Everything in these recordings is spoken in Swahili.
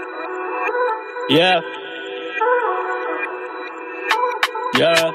Yeah. Yeah.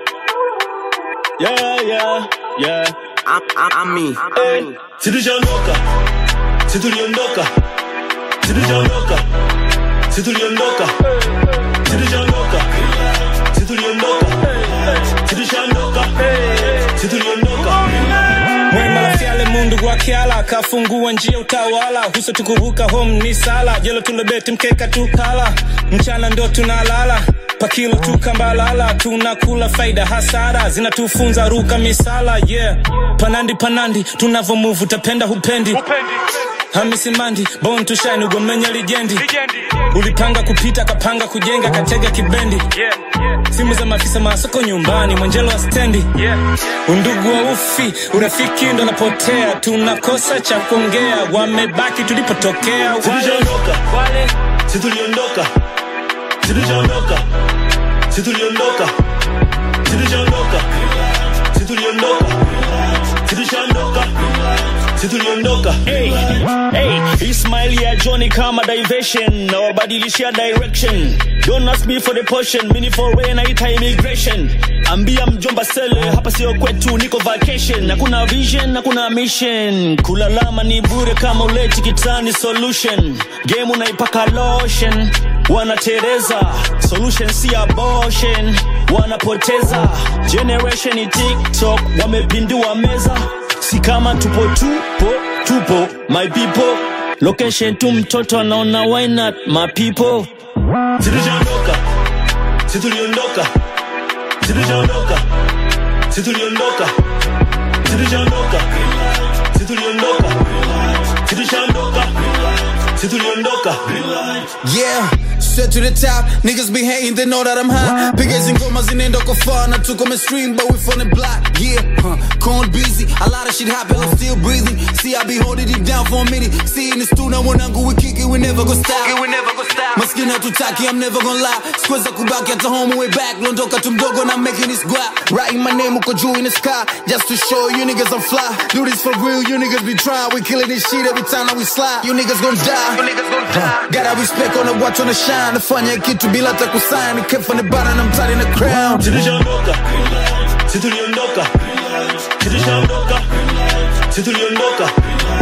Yeah, yeah, yeah. I'm me. Hey. Tuliondoka. Tuliondoka. Tuliondoka. Tuliondoka. Tuliondoka. Tuliondoka. Tuliondoka. Tuliondoka. Mwema la fiale mundu wa kiala kafungua njia utawala huso tukubuka home ni sala jelo tulebeti mkeka tukala mchana ndo tunalala pakilo tukambalala tunakula faida hasara zinatufunza ruka misala yeah panandi tunavomuvu tapenda hupendi Hamisi Mandi, born to shine, ugomenya legendi. Ulipanga kupita, kapanga kujenga, katega kibendi. Simu za mafisa masoko nyumbani, mwanjelo wa stendi. Undugu wa ufi, urafiki ndo napotea. Tunakosa cha kuongea, wamebaki tulipotokea. Tuliondoka, tuliondoka. Tuliondoka, tuliondoka. Tuliondoka, tuliondoka. Tuliondoka. Tuliondoka. Hey, Ismail ya Johnny kama diversion na wabadilishia direction. Don't ask me for the portion, mini for rain na ita immigration. Ambia mjomba sele, hapa sio kwetu niko vacation. Hakuna vision, hakuna mission. Kulalama ni bure kama uleti kitani solution. Game unaipaka lotion. Wanatereza, solution si abortion. Wanapoteza, generation ni TikTok. Wamepindua meza. Si kama tupo, my people. Location tu mtoto anaona why not, my people. Tuliondoka, tuliondoka. Tuliondoka, tuliondoka. Tuliondoka, tuliondoka. Tuliondoka, tuliondoka. Yeah. Straight to the top, niggas be hating, they know that I'm hot. Pickers and gomas in Endoko far, not took on my stream, but we from the block. Yeah, corn busy, a lot of shit happen, I'm still breathing. See, I be holding it down for a minute. See, in the studio, when I go, we kick it, we never gon' stop. My skin out to taki, I'm never gon' lie. Squares I kubaki at the home, way back. Londoka tumdogo, and I'm making this guap. Writing my name, uko juu in the sky, just to show you niggas I'm fly. Do this for real, you niggas be trying. We killing this shit every time that we slide. You niggas gon' die. Gotta respect on the watch on the shine. Nafanya kitu bila hata kusign. Kept from the bottom, I'm tight in the crown. Tuliondoka, tuliondoka. Tuliondoka, tuliondoka.